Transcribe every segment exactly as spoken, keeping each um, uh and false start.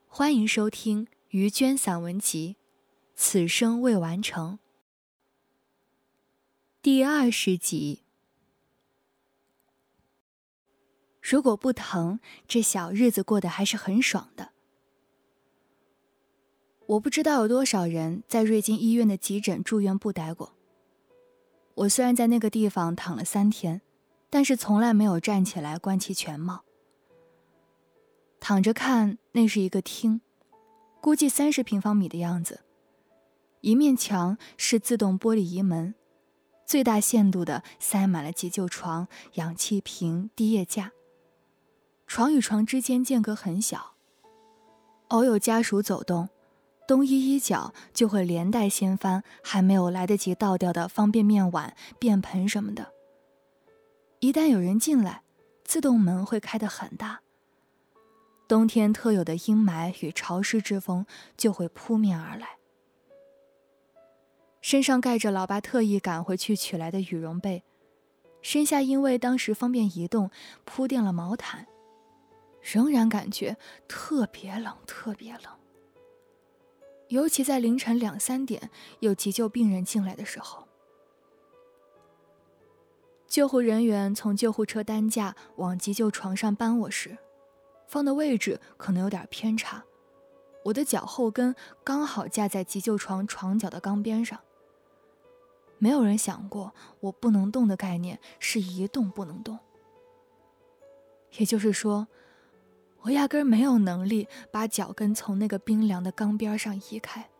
欢迎收听于娟散文集《此生未完成》第二十集。如果不疼，这小日子过得还是很爽的。我不知道有多少人在瑞金医院的急诊住院部待过。我虽然在那个地方躺了三天，但是从来没有站起来观其全貌。躺着看，那是一个厅，估计三十平方米的样子。一面墙是自动玻璃移门，最大限度地塞满了急救床、氧气瓶、滴液架。床与床之间间隔很小，偶有家属走动，东一一脚就会连带掀翻还没有来得及倒掉的方便面碗、便盆什么的。一旦有人进来，自动门会开得很大，冬天特有的阴霾与潮湿之风就会扑面而来。身上盖着老爸特意赶回去取来的羽绒被，身下因为当时方便移动铺垫了毛毯，仍然感觉特别冷特别冷。尤其在凌晨两三点有急救病人进来的时候，救护人员从救护车担架往急救床上搬我时，放的位置可能有点偏差，我的脚后跟刚好架在急救床床脚的钢边上。没有人想过我不能动的概念是一动不能动，也就是说，我压根没有能力把脚跟从那个冰凉的钢边上移开。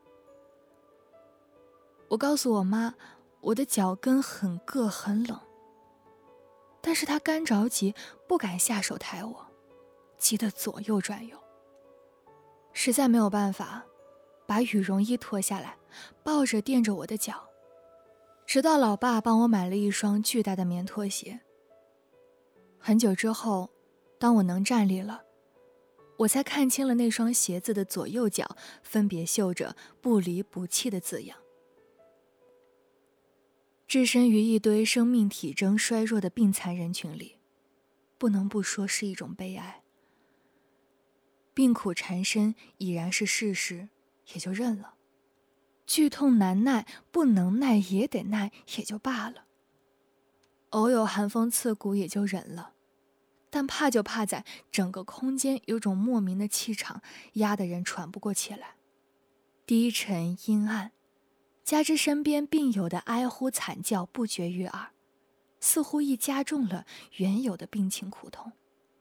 我告诉我妈，我的脚跟很硌很冷，但是她干着急，不敢下手抬我，急得左右转悠。实在没有办法，把羽绒衣脱下来，抱着垫着我的脚，直到老爸帮我买了一双巨大的棉拖鞋。很久之后，当我能站立了，我才看清了那双鞋子的左右脚分别绣着不离不弃的字样。置身于一堆生命体征衰弱的病残人群里，不能不说是一种悲哀。病苦缠身已然是事实，也就认了。剧痛难耐，不能耐也得耐，也就罢了。偶有寒风刺骨，也就忍了。但怕就怕在整个空间有种莫名的气场压得人喘不过气来，低沉阴暗，加之身边病友的哀呼惨叫不绝于耳，似乎亦加重了原有的病情苦痛。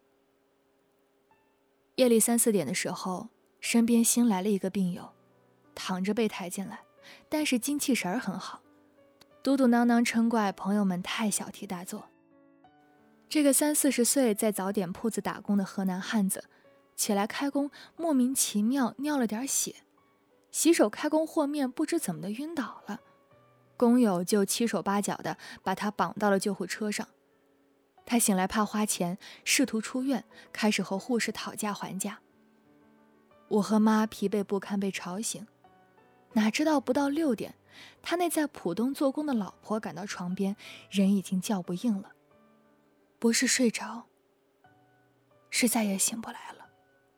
夜里三四点的时候，身边新来了一个病友，躺着被抬进来，但是精气神儿很好，嘟嘟囔囔嗔怪朋友们太小题大做。这个三四十岁在早点铺子打工的河南汉子，起来开工莫名其妙尿了点血，洗手开工和面不知怎么的晕倒了，工友就七手八脚的把他绑到了救护车上。他醒来怕花钱，试图出院，开始和护士讨价还价。我和妈疲惫不堪被吵醒，哪知道不到六点，他那在浦东做工的老婆赶到床边，人已经叫不应了。不是睡着，是再也醒不来了。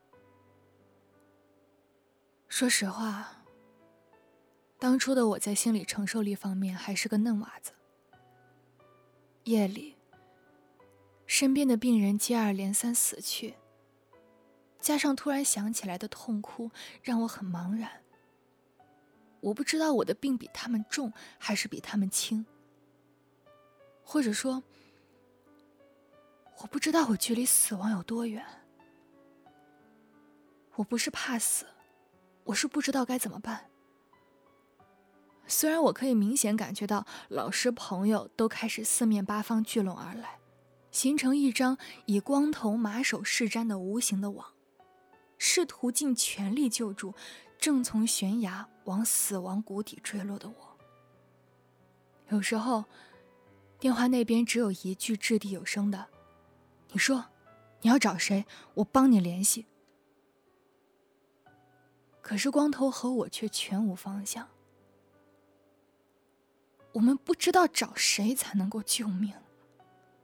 说实话，当初的我在心理承受力方面还是个嫩娃子。夜里，身边的病人接二连三死去，加上突然想起来的痛哭，让我很茫然。我不知道我的病比他们重还是比他们轻，或者说我不知道我距离死亡有多远。我不是怕死，我是不知道该怎么办。虽然我可以明显感觉到老师朋友都开始四面八方聚拢而来，形成一张以光头马首是瞻的无形的网，试图尽全力救助正从悬崖往死亡谷底坠落的我。有时候电话那边只有一句掷地有声的，你说你要找谁，我帮你联系。可是光头和我却全无方向，我们不知道找谁才能够救命。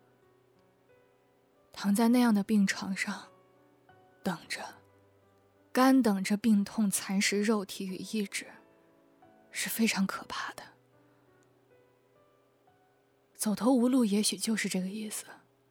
躺在那样的病床上，等着， 干等着病痛蚕食肉体与意志，是非常可怕的。走投无路也许就是这个意思。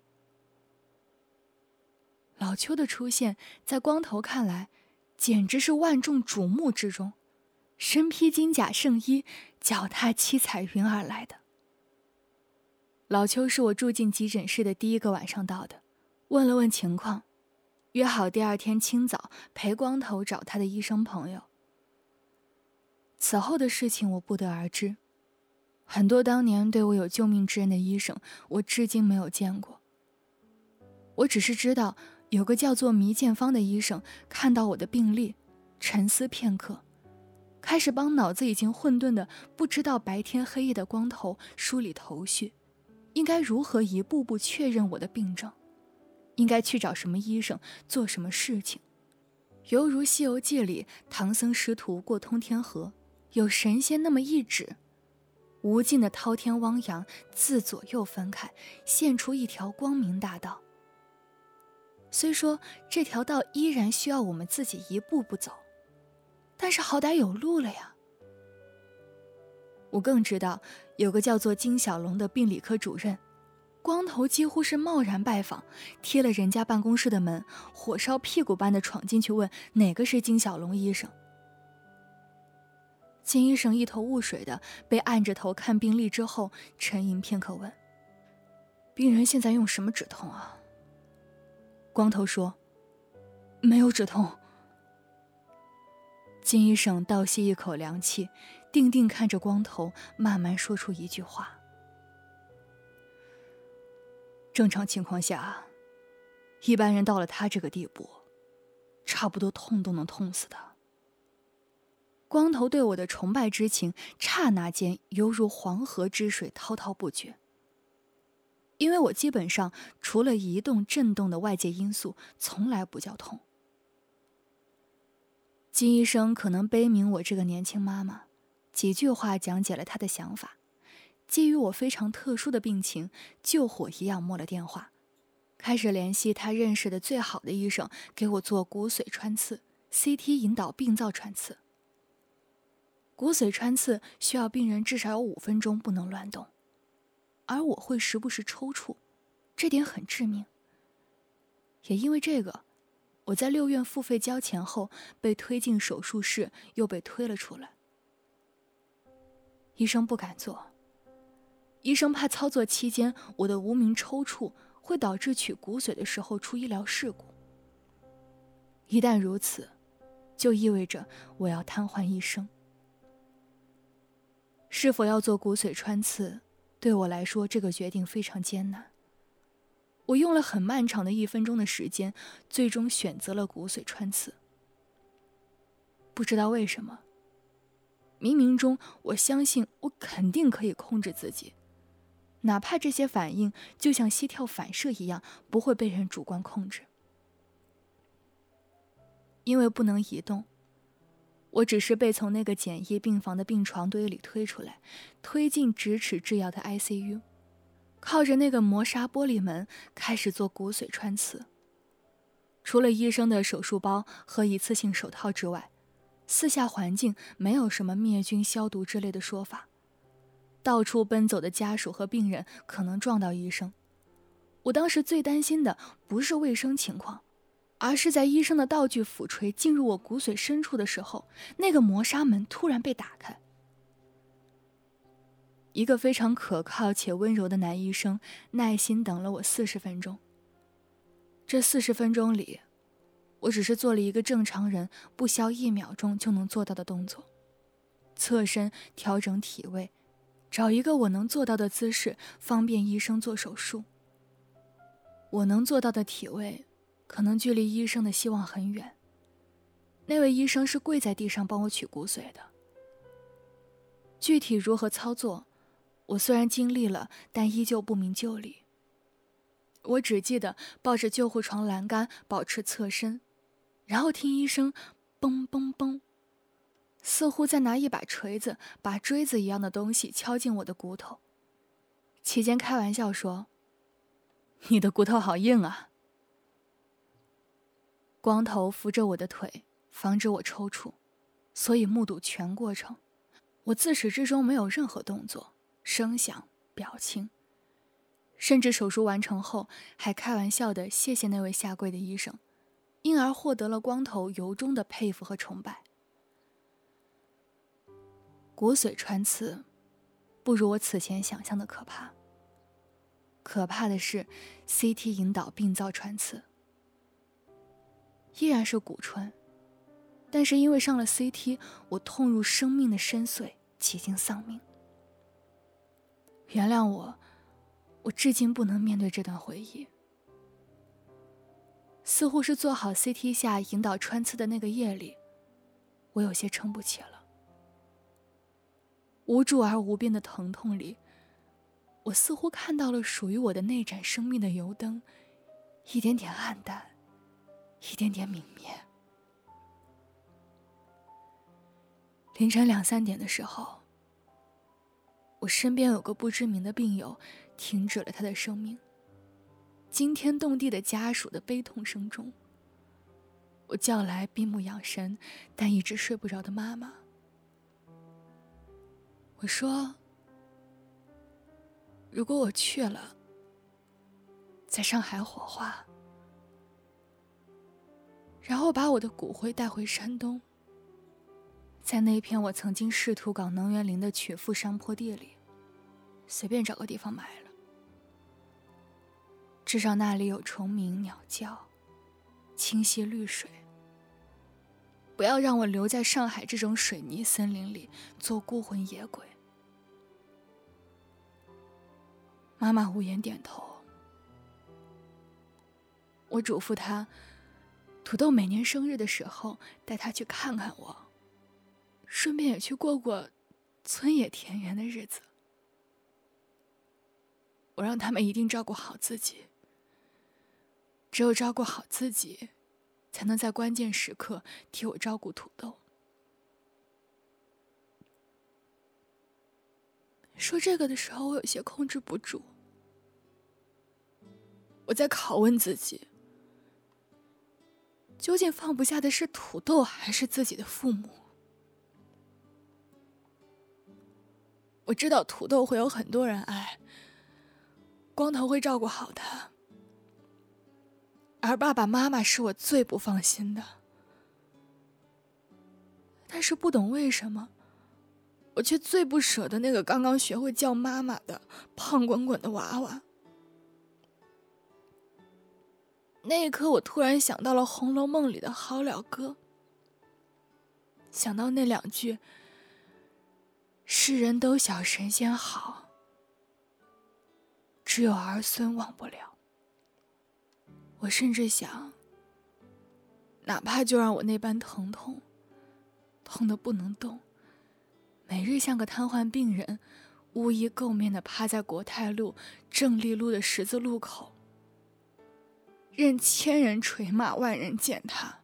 老邱的出现在光头看来简直是万众瞩目之中，身披金甲圣衣，脚踏七彩云而来的。老邱是我住进急诊室的第一个晚上到的，问了问情况，约好第二天清早陪光头找他的医生朋友。此后的事情我不得而知，很多当年对我有救命之恩的医生，我至今没有见过。我只是知道有个叫做糜建芳的医生看到我的病历，沉思片刻，开始帮脑子已经混沌的不知道白天黑夜的光头梳理头绪，应该如何一步步确认我的病症，应该去找什么医生做什么事情。犹如《西游记》里唐僧师徒过通天河，有神仙那么一指，无尽的滔天汪洋自左右分开，现出一条光明大道。虽说这条道依然需要我们自己一步步走，但是好歹有路了呀。我更知道有个叫做金小龙的病理科主任，光头几乎是贸然拜访，贴了人家办公室的门，火烧屁股般的闯进去问哪个是金小龙医生。金医生一头雾水的被按着头看病历之后，沉吟片刻问：病人现在用什么止痛啊？光头说：没有止痛。金医生倒吸一口凉气，定定看着光头，慢慢说出一句话：正常情况下，一般人到了他这个地步，差不多痛都能痛死的。光头对我的崇拜之情刹那间犹如黄河之水滔滔不绝，因为我基本上除了移动震动的外界因素从来不叫痛。金医生可能悲悯我这个年轻妈妈，几句话讲解了他的想法，基于我非常特殊的病情，救火一样摸了电话，开始联系他认识的最好的医生给我做骨髓穿刺 C T 引导病灶穿刺。骨髓穿刺需要病人至少有五分钟不能乱动，而我会时不时抽搐，这点很致命。也因为这个，我在六院付费交钱后被推进手术室，又被推了出来。医生不敢做，医生怕操作期间我的无名抽搐会导致取骨髓的时候出医疗事故。一旦如此，就意味着我要瘫痪一生。是否要做骨髓穿刺，对我来说这个决定非常艰难。我用了很漫长的一分钟的时间，最终选择了骨髓穿刺。不知道为什么，冥冥中我相信我肯定可以控制自己，哪怕这些反应就像膝跳反射一样，不会被人主观控制。因为不能移动，我只是被从那个简易病房的病床堆里推出来，推进咫尺之遥的 I C U， 靠着那个磨砂玻璃门开始做骨髓穿刺。除了医生的手术包和一次性手套之外，四下环境没有什么灭菌消毒之类的说法。到处奔走的家属和病人可能撞到医生。我当时最担心的不是卫生情况，而是在医生的道具斧锤进入我骨髓深处的时候，那个磨砂门突然被打开。一个非常可靠且温柔的男医生耐心等了我四十分钟。这四十分钟里，我只是做了一个正常人不消一秒钟就能做到的动作：侧身调整体位，找一个我能做到的姿势，方便医生做手术。我能做到的体位可能距离医生的希望很远。那位医生是跪在地上帮我取骨髓的。具体如何操作，我虽然经历了，但依旧不明就里。我只记得抱着救护床栏杆保持侧身，然后听医生嘣嘣嘣，似乎在拿一把锤子把锥子一样的东西敲进我的骨头。期间开玩笑说：“你的骨头好硬啊。”光头扶着我的腿， 防止我抽搐，所以目睹全过程。我自始至终没有任何动作、声响、表情，甚至手术完成后还开玩笑地谢谢那位下跪的医生，因而获得了光头由衷的佩服和崇拜。骨髓穿刺不如我此前想象的可怕。可怕的是 C T 引导病灶穿刺，依然是骨穿，但是因为上了 C T， 我痛入生命的深邃，几近丧命。原谅我，我至今不能面对这段回忆。似乎是做好 C T 下引导穿刺的那个夜里，我有些撑不起了。无助而无边的疼痛里，我似乎看到了属于我的那盏生命的油灯，一点点暗淡，一点点泯灭。凌晨两三点的时候，我身边有个不知名的病友停止了他的生命。惊天动地的家属的悲痛声中，我叫来闭目养神但一直睡不着的妈妈。我说，如果我去了，在上海火化，然后把我的骨灰带回山东，在那片我曾经试图搞能源林的曲阜山坡地里，随便找个地方埋了。至少那里有虫鸣鸟叫，清溪绿水。不要让我留在上海这种水泥森林里做孤魂野鬼。妈妈无言点头。我嘱咐她，土豆每年生日的时候带她去看看我，顺便也去过过村野田园的日子。我让他们一定照顾好自己，只有照顾好自己，才能在关键时刻替我照顾土豆。说这个的时候，我有些控制不住。我在拷问自己，究竟放不下的是土豆还是自己的父母？我知道土豆会有很多人爱，光头会照顾好他，而爸爸妈妈是我最不放心的。但是不懂为什么，我却最不舍得那个刚刚学会叫妈妈的胖滚滚的娃娃。那一刻，我突然想到了《红楼梦》里的好了歌，想到那两句“世人都晓神仙好，只有儿孙忘不了”。我甚至想，哪怕就让我那般疼痛，痛得不能动，每日像个瘫痪病人，乌衣垢面地趴在国泰路、正立路的十字路口，任千人捶骂，万人践踏。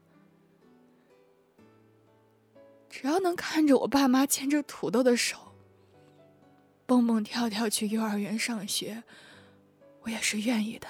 只要能看着我爸妈牵着土豆的手，蹦蹦跳跳去幼儿园上学，我也是愿意的。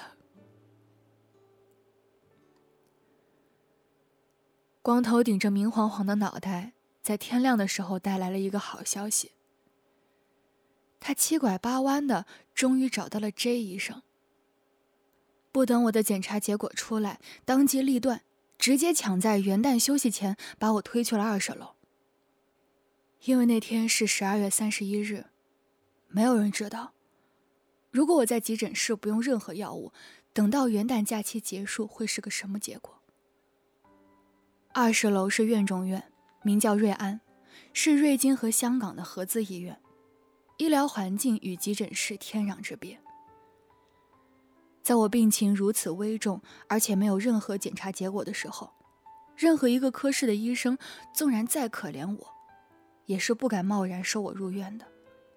光头顶着明晃晃的脑袋，在天亮的时候带来了一个好消息。他七拐八弯的，终于找到了 J 医生。不等我的检查结果出来，当机立断，直接抢在元旦休息前把我推去了二十楼。因为那天是十二月三十一日，没有人知道，如果我在急诊室不用任何药物，等到元旦假期结束会是个什么结果。二十楼是院中院，名叫瑞安，是瑞金和香港的合资医院，医疗环境与急诊室天壤之别。在我病情如此危重，而且没有任何检查结果的时候，任何一个科室的医生，纵然再可怜我，也是不敢贸然收我入院的。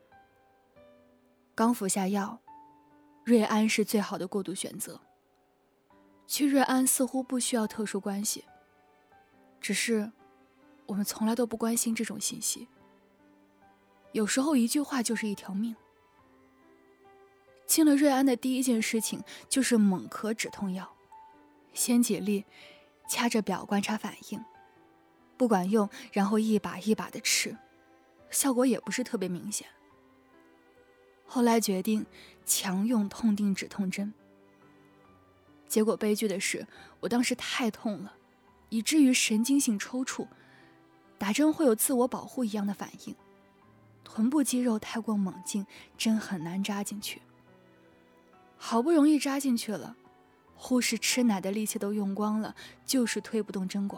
刚服下药，瑞安是最好的过渡选择。去瑞安似乎不需要特殊关系，只是我们从来都不关心这种信息。有时候一句话就是一条命。进了瑞安的第一件事情就是猛咳止痛药，先几粒，掐着表观察反应。 不管用，然后一把一把的吃，效果也不是特别明显。后来决定强用痛定止痛针，结果悲剧的是，我当时太痛了，以至于神经性抽搐，打针会有自我保护一样的反应，臀部肌肉太过猛进，针很难扎进去。好不容易扎进去了，护士吃奶的力气都用光了，就是推不动针管。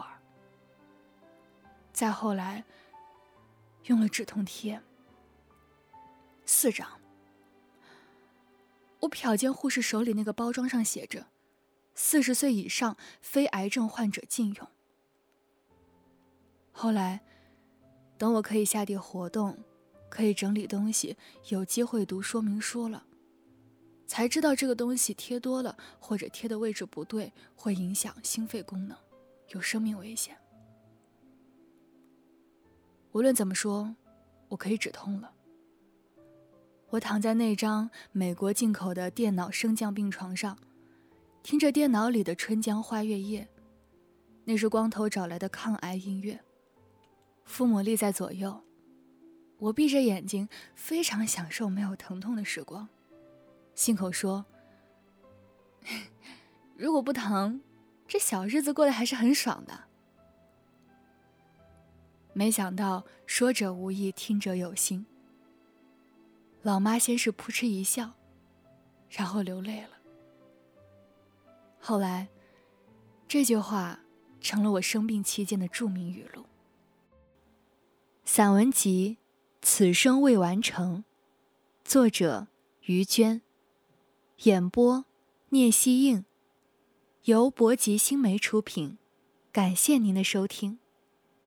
再后来用了止痛贴，四张。我瞟见护士手里那个包装上写着四十岁以上非癌症患者禁用。后来等我可以下地活动，可以整理东西，有机会读说明书了，才知道这个东西贴多了或者贴的位置不对，会影响心肺功能，有生命危险。无论怎么说，我可以止痛了。我躺在那张美国进口的电脑升降病床上，听着电脑里的《春江花月夜》，那是光头找来的抗癌音乐。父母立在左右，我闭着眼睛，非常享受没有疼痛的时光，信口说如果不疼，这小日子过得还是很爽的。没想到说者无意，听者有心。老妈先是扑哧一笑，然后流泪了。后来这句话成了我生病期间的著名语录。散文集《此生未完成》，作者于娟，演播聂希映，由博吉新媒出品，感谢您的收听。